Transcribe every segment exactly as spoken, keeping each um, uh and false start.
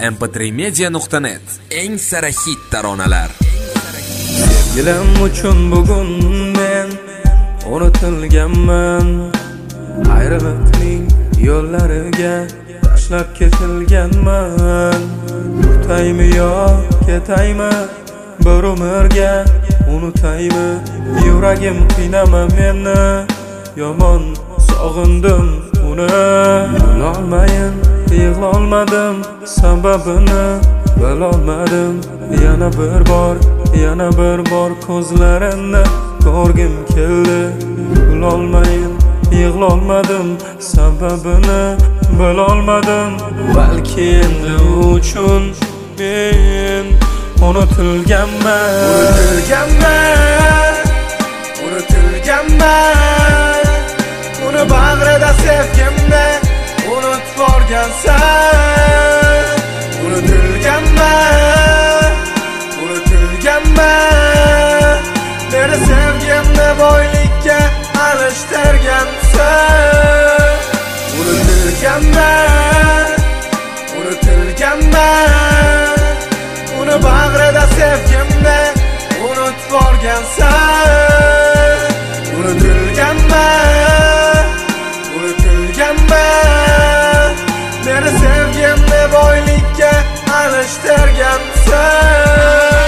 em p tre media nuqta net eng sara hit taronalar. Sevgilim uchun bugun men unutilganman. Ayriliqning yo'llariga tashlab ketilganman. O'taymi yo ketaymi bir umrga, unutaymi yuragim qiynama meni. Yomon sog'indim uni, bilolmayin yig'lolmadim, sababini bilolmadim. Yana bir bor, yana bir bor ko'zlarini ko'rgim keldi. Bilolmayin yig'lolmadim, sababini bilolmadim. Balki endi uchun men unutilganman. Unutilganman, unutilganman. Uni bag'rida sevgimni unutib borgansan. Unutilganman, unutilganman. Meni sevgimni boylikka alishtirgansan. Unutilganman, unutilganman. Uni bag'rida sevgimni unutib borgansan. Unutilganman, unutilganman. Meni sevgimni boylikka alishtirgansan.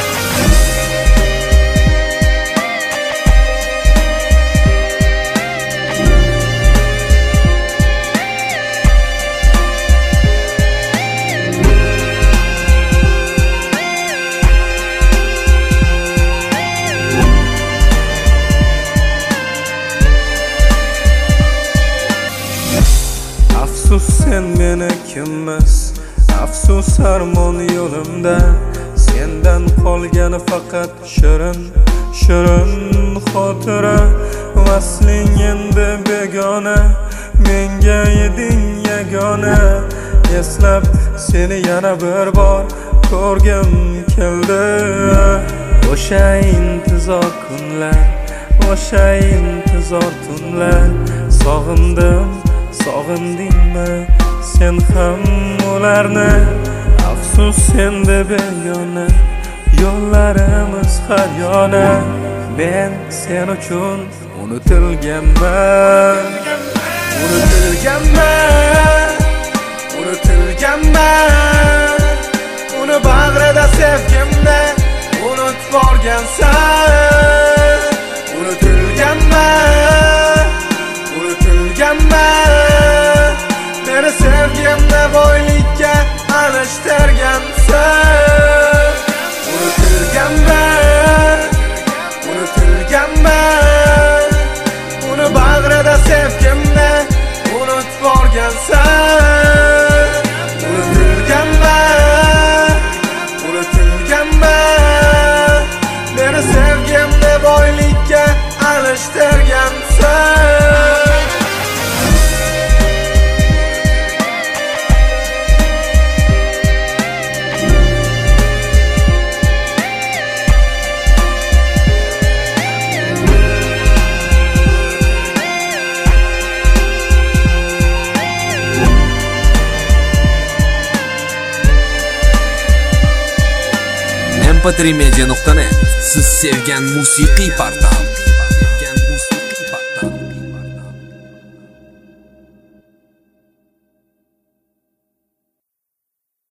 Afsus sen meni kimmas, afsus armon yo'limda. Sendan qolgani faqat shirin, shirin xotira. Vasling endi begona, menga eding yagona. Eslab seni yana bir bor ko'rgim keldi. O'sha intizor kunlar, o'sha intizor tunlar. Sog'indim, sog'indingmi sen ham ularni? Afsus senda begona, yo'llarimiz har yona. Men sen uchun unutilganman. Unutilganman, unutilganman. Uni bag'rida sevgimni unutib borgansan. Unutilganman, unutilganman. Meni sevgimni boylikka alishtirgansan. Unutilganman, unutilganman. Uni bag'rida sevgimni unutib borgansan. Unutilganman, unutilganman. Meni sevgimni boylikka alishtirgansan. em p tre media nuqta net siz sevgan musiqiy portal.